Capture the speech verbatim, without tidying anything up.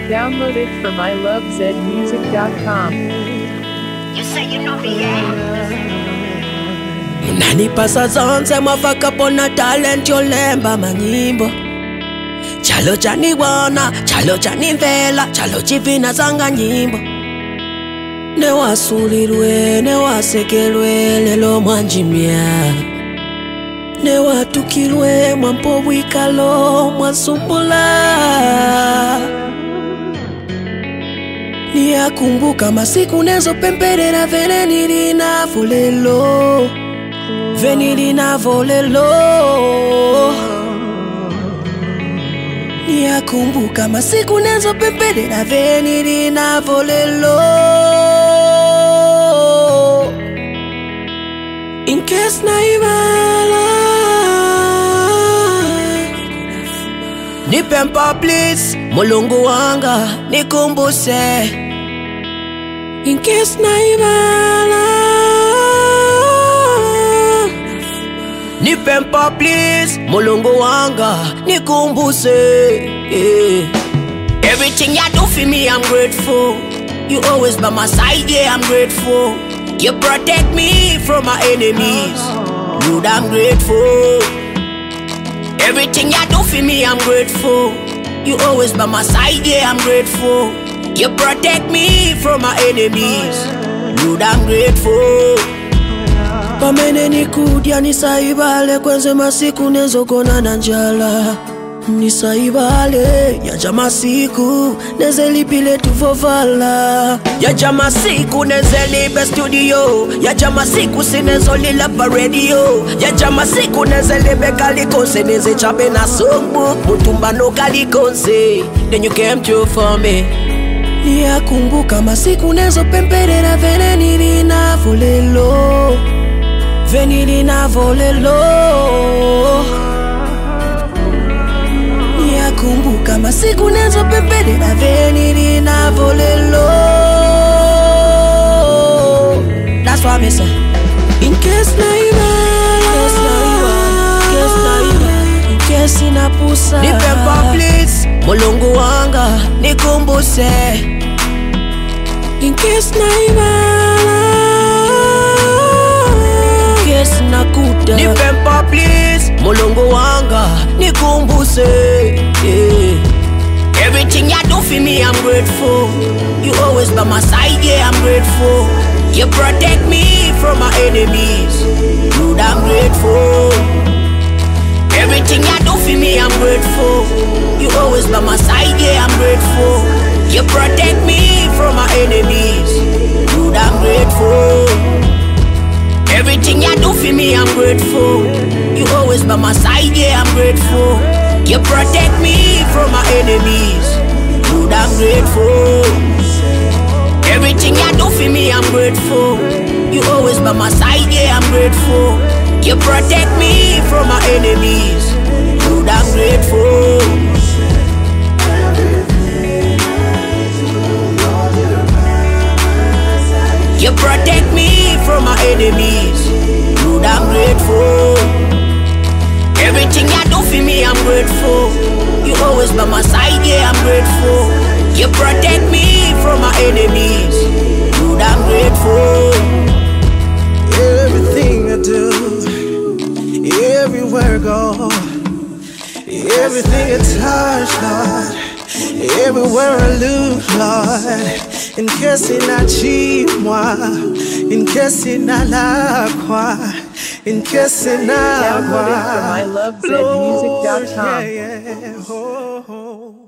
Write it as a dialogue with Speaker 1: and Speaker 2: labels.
Speaker 1: Download it from I love zed music dot com.
Speaker 2: You say you know me, yeah?
Speaker 3: Munanipasa zonse mwafaka pona talent yolemba manyimbo. Chalo chaniwana, chalo chanimvela, chalo chivina zanga nyimbo. Newasulirwe, newasekelwe lelo mwanjimia. Newatukilwe mwampo wikalo mwasumbula. Niyakumbuka masiku nezo pemperera vene nilina volelo. Venilina volelo. Niyakumbuka masiku nezo pemperera venilina volelo. In case na ibala Nipempa please Mulungu wanga nikumbuse. In case na ibala Nipempa please Mulungu wanga nikumbuse, yeah. Everything you do for me I'm grateful. You always by my side, yeah, I'm grateful. You protect me from my enemies. Lord, I'm grateful. Everything you do for me, I'm grateful. You always by my side, yeah, I'm grateful. You protect me from my enemies. Lord, I'm grateful. Pamene nikudia nisaibale kwenze masiku nezogona na njala. Nisaibale yaja masiku nezelipile tuvovala. Yaja masiku nezelibe studio. Yaja masiku sinezolila pa radio. Yaja masiku nezelibe kalikonse nezechabe na songbook mutumba no kalikonse. Then you came through for me. Niyakumbuka masiku nezo pemperera vene nilina volelo. Venilina volelo. Niyakumbuka masiku nezo pemperera venilina volelo. That's what I say. In case na ibala, in case na ibala, in case inapusa. Nipempa please Mulungu wanga nikumbuse. In case na ibala, in case nakuta. Nipempa please Mulungu wanga nikumbuse, yeah. Everything you do for me I'm grateful. You always by my side, yeah, I'm grateful. You protect me from my enemies. Lord, I'm grateful. Everything you do for me I'm grateful. You always by my side, yeah, I'm grateful. You protect me from my enemies. Lord, I'm grateful. Everything you do for me I'm grateful. You always by my side, yeah, I'm grateful. You protect me from my enemies. Lord, I'm grateful. Everything you do for me I'm grateful. You always by my side, yeah, I'm grateful. You protect me from my enemies. Lord, I'm grateful. You protect me from my enemies. Lord, I'm grateful. Everything you do for me I'm grateful. You always by my side, yeah, I'm grateful. You protect me from my enemies. Lord, I'm grateful.
Speaker 4: Everything I do, everywhere I go, everything I touch, Lord, everywhere I look, Lord. In case inachimwa, in case inalakwa, in case inagwa.
Speaker 1: Download it from I love zed music dot com.
Speaker 4: Yeah, yeah. Oh, oh.